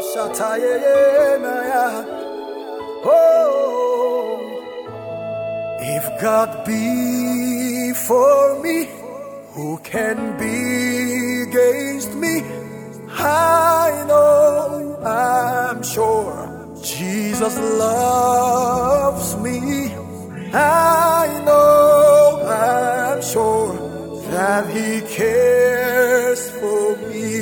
Shatayemaya. Oh, if God be for me, who can be against me? I know, I'm sure, Jesus loves me. I know, I'm sure, that He cares for me.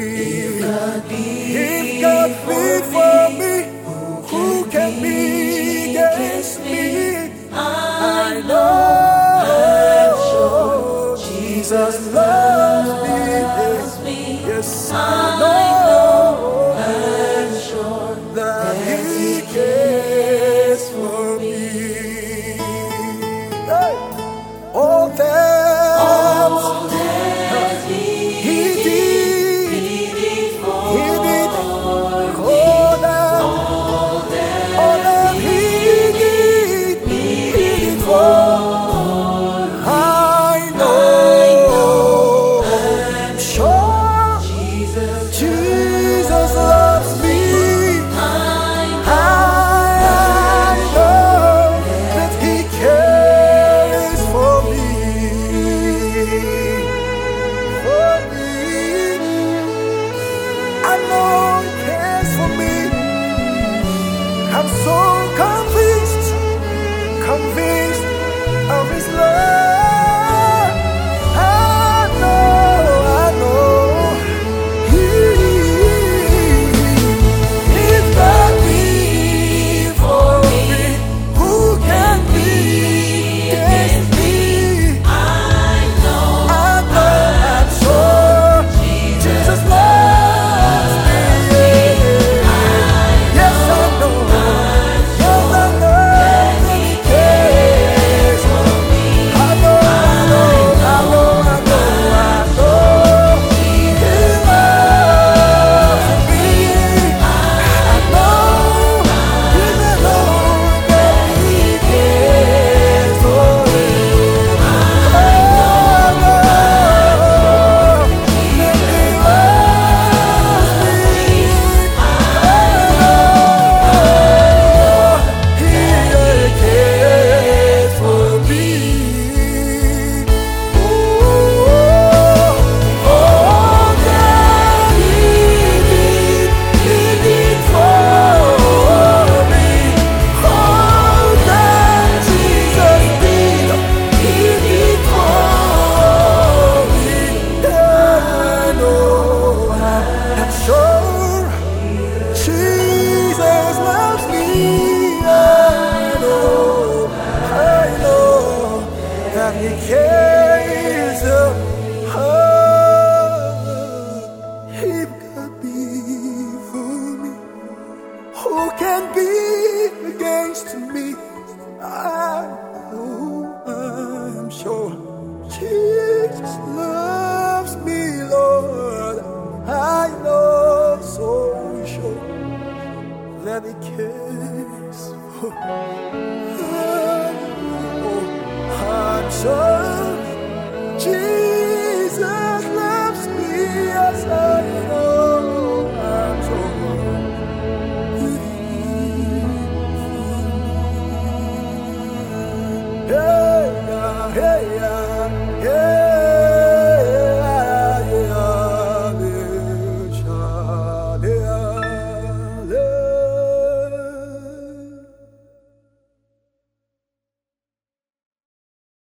If God be for me, who can be against me? I know, Jesus loves me. Yes, I know, I'm sure that He cares for me. Hey. All that He did for me. All that He did for me. I know, I'm sure, Jesus loves me. I know that He cares for me. I know He cares for me. I'm so convinced of His love. I know. If God be for me, who can be against me? I'm sure Jesus loves me. Yes, I know. Yes, I know He cares for me. I know He loves me. I know that He cares for me. I know that He loves me. I know He cares for me. All that He did for me. All that Jesus did, He did for me. I know, I'm sure, Jesus loves me. I know that He cares. If God be for me, who can be against me? I know, I'm sure, Jesus loves me, Lord. I know, so sure, that He cares for me. I'm sure Jesus loves me. Yes, I know, I'm sure. Hey, yeah, hey, yeah.